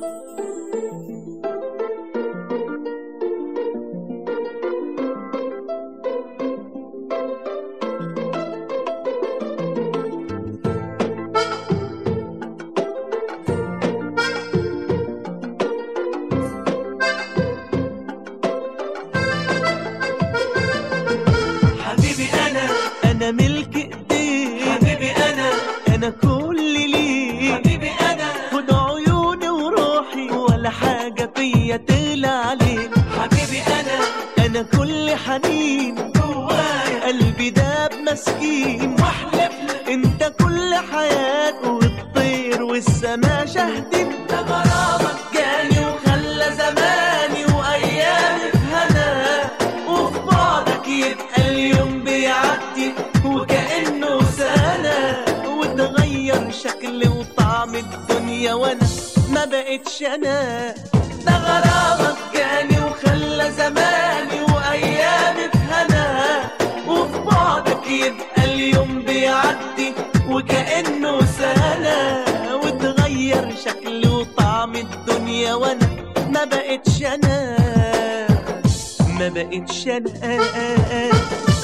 أنا ملك إيديك حبيبي، أنا كل ليك حبيبي، خد عيوني وروحي ولا حاجة فيا تقلى عليك حبيبي، أنا كل حنين جوايا قلبي داب مسكين واحلف لك أنت كل حياتي والطير والسما شاهدين. ده غرامك جاني وخلى زماني وأيامي في هنا، وفي بعدك يبقى اليوم بيعدي وكأنه سنة، وتغير شكلي وطعم الدنيا وانا ما بقتش انا. ده غرامك جاني وخلى زماني وايامي في هنا، وفي بعدك يبقى اليوم بيعدي وكأنه سنة، وتغير شكلي وطعم الدنيا وانا ما بقتش انا، ما بقتش انا.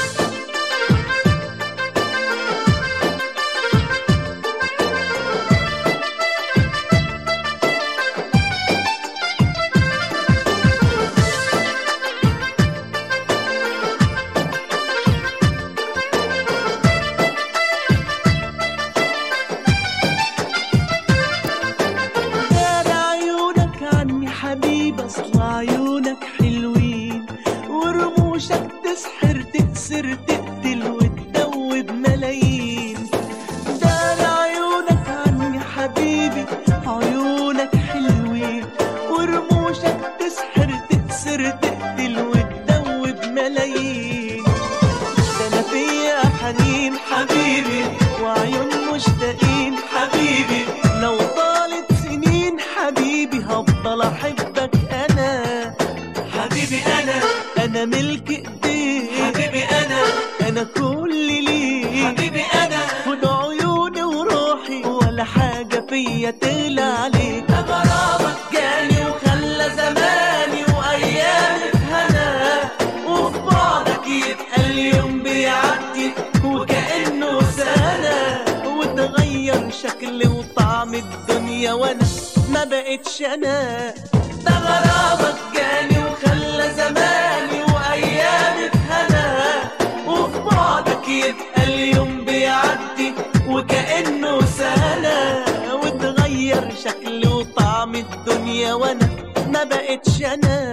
حبيبي اصل عيونك حلوين ورموشك تسحر تكسر تقتل وتدوب ملايين. دار عيونك عني حبيبي، عيونك حلوين ورموشك تسحر تكسر تقتل وتدوب ملايين. ده انا فيا حنين حبيبي وعيون مشتاقين حبيبي، لو طالت سنين حبيبي هفضل احبك انا حبيبي، انا ملك ايديك حبيبي، انا كل ليك حبيبي، خد عيوني وروحي ولا حاجه فيا تقلى عليك. ده غرامك جاني وخلى زماني وايامي في هنا، وفي بعدك يبقى اليوم بيعدي وكأنه سنه، وتغير شكلي وطعم الدنيا وانا ما بقتش انا. ده غرامك جاني وخلى زماني وايامي في هنا، وفي بعدك يبقى اليوم بيعدي وكأنه سنة، وتغير شكلي وطعم الدنيا وانا ما بقتش انا،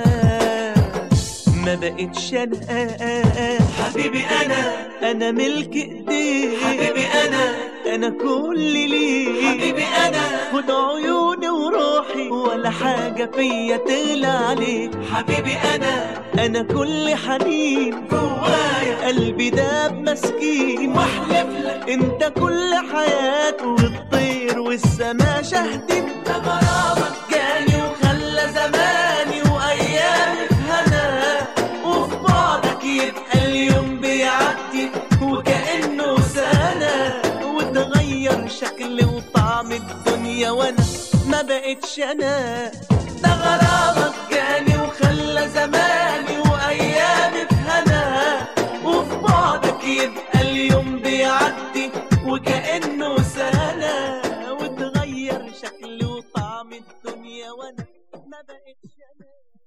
ما بقتش انا حبيبي، انا ملك ايديك حبيبي، انا كل ليك حبيبي، خد عيوني وروحي ولا حاجه فيا تقلى عليك حبيبي، انا كل حنين جوايا قلبي داب مسكين واحلف لك انت كل حياتي والطير والسما شاهدين. ده غرامك جاني وخلى زماني وايامي في هنا، وفي بعدك يبقى اليوم بيعدي وكأنه سنة، وتغير شكلي وطعم الدنيا وانا ما بقتش انا. ده غرامك جاني وخلى زماني وايامي في هنا، وفي بعدك يبقى اليوم بيعدي وكأنه سنة، وتغير شكلي وطعم الدنيا وانا ما بقتش انا.